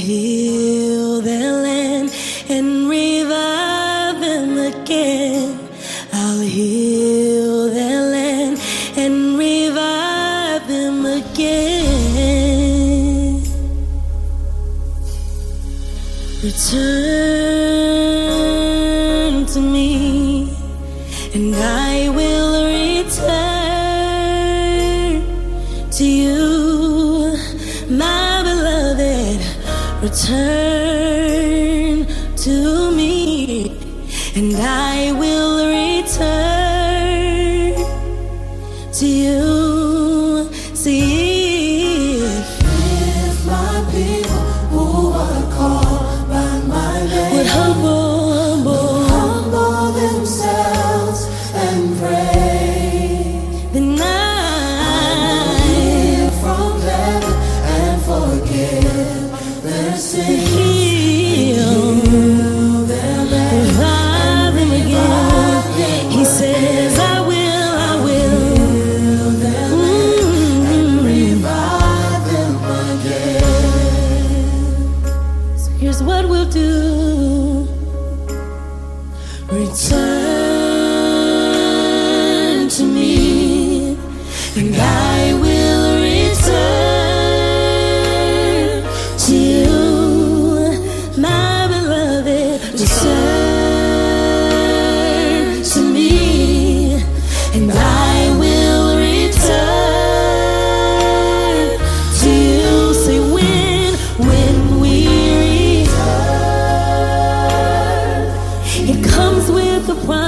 heal their land and revive them again. I'll heal their land and revive them again. Return to me, and I will return to you, my beloved. Return to me, and I will return to you. See, if my people who are called by my name would humble themselves and pray, then I hear from heaven and forgive their sins. heal Their land, revive them again. He says, I will, I will. heal their land, and revive them again. So here's what we'll do. Return to me, and I will return to you, my beloved. Return to me, and I will return to you. Say when we return, it comes with a promise.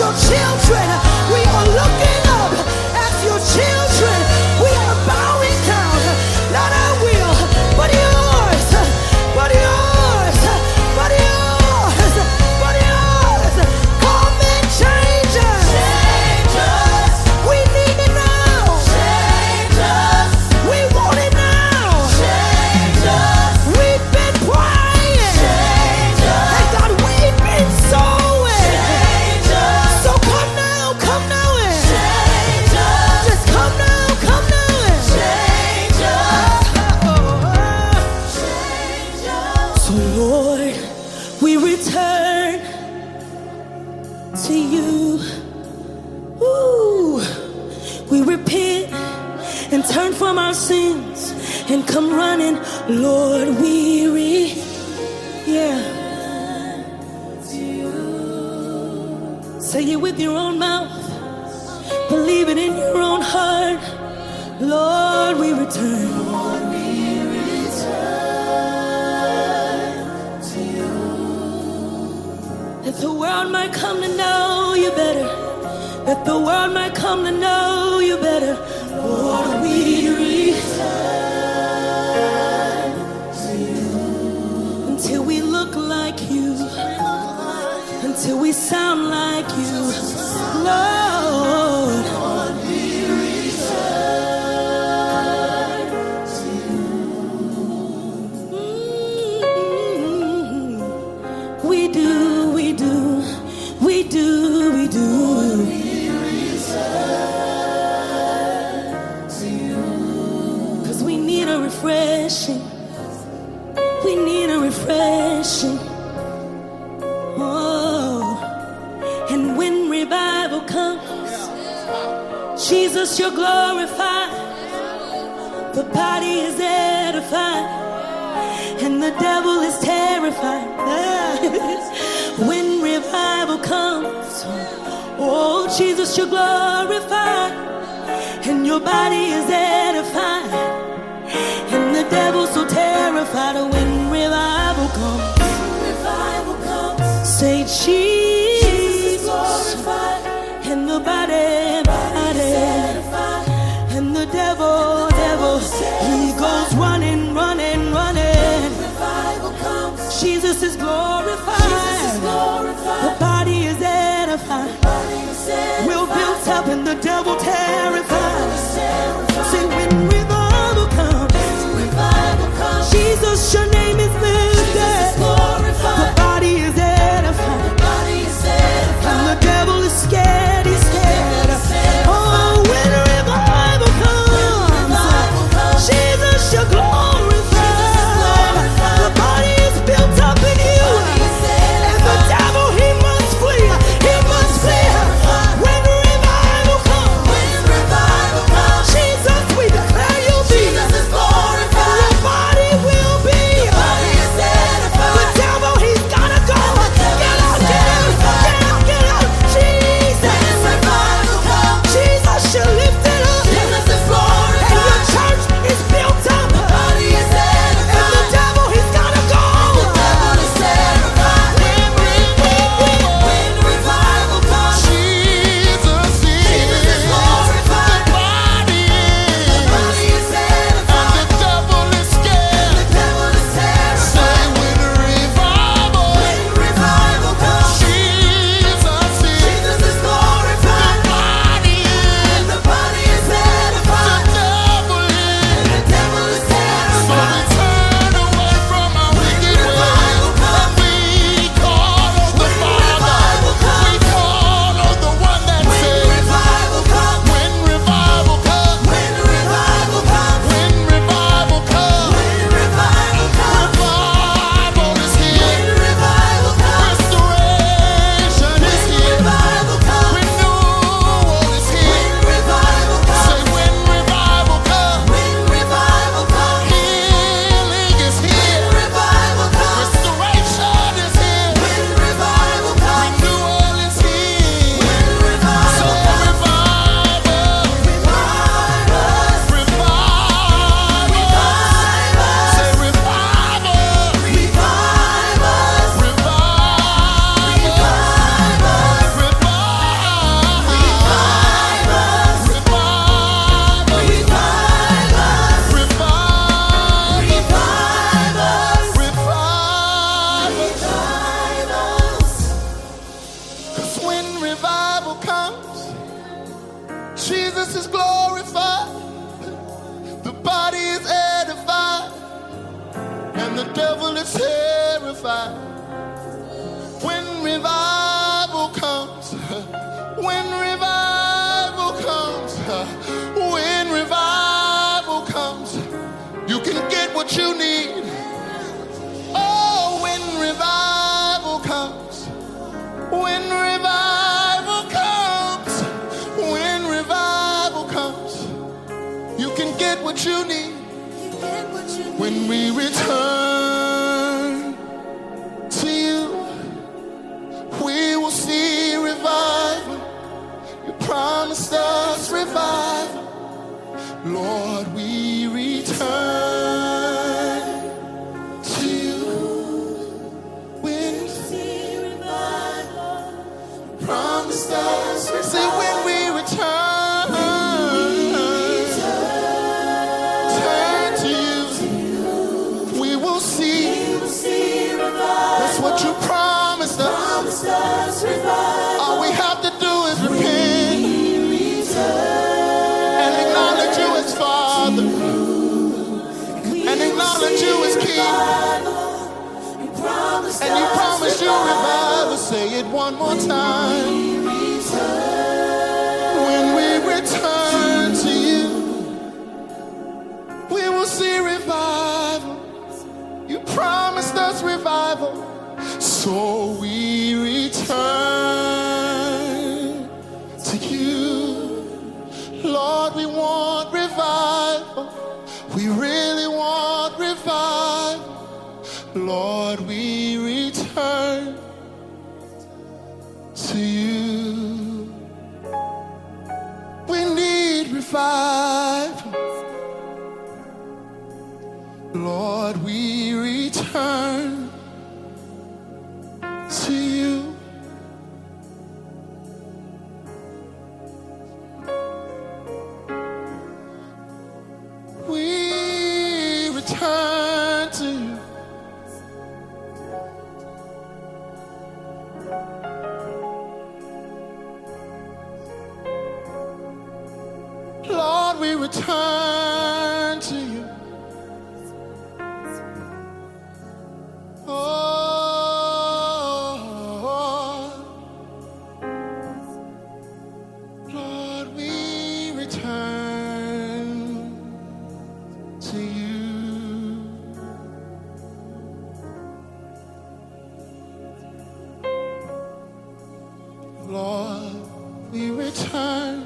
your children. We are looking up as your children. We are bowing down. Not our will, but yours. But yours. But yours. But yours. Come and change us. Change us. We need it now. Change us. We want it now. Change us. We've been praying. Change us. Hey God, we've been sowing. Change us. So come now and change us. Just come now and change us. Change us. So Lord, we return to you. Ooh, we repent and turn from our sins and come running, Lord, weary. Yeah. Say it with your own mouth. Believe it in your own heart. Lord, we return. Lord, we return to you. That the world might come to know you better. That the world might come to know you better. Lord, we return to you. Until we look like you. Until we sound like you. Lord, we return to you. We do. We need a refreshing. We need a refreshing. Oh, and when revival comes, Jesus, you're glorified. The body is edified, and the devil is terrified. When revival comes, oh, Jesus, you're glorified, and your body is edified, and the devil's so terrified. When revival comes, say Jesus is glorified, and the body, and the devil, he goes running. Jesus is glorified, the body is edified, we're built up, and the devil terrified. Say when revival comes, Jesus, your name is lifted, the body is edified, and the devil is scared, he's scared. Oh, when revival comes, Jesus, you're glorified, the body is built up in you, and the devil, he must flee. When revival comes, Jesus is glorified, the body is edified, and the devil is terrified. When revival comes, when revival comes, when revival comes, you can get what you need. Oh, when revival comes, when revival comes, when revival comes, you can get what you need. When we return to you, we will see revival. You promised us revival. Lord, we return to you. When we see revival, you promised us revival. Say when we return, turn to you, we will see revival. That's what you promised us. All we have to do is repent and acknowledge you as Father and acknowledge you as King. And you promised you revival. Say it one more time. When we return to you, we will see revival. You promised us revival. So we return to you. Lord, we want revival. We really want revival. Lord, we return to you. We need revival. Lord, we return to you. We return to you. Lord, we return to you. Lord, we return to you. Lord, we return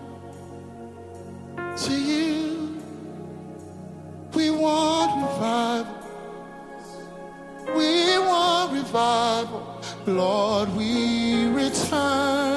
to you. We want revival. We want revival. Lord, we return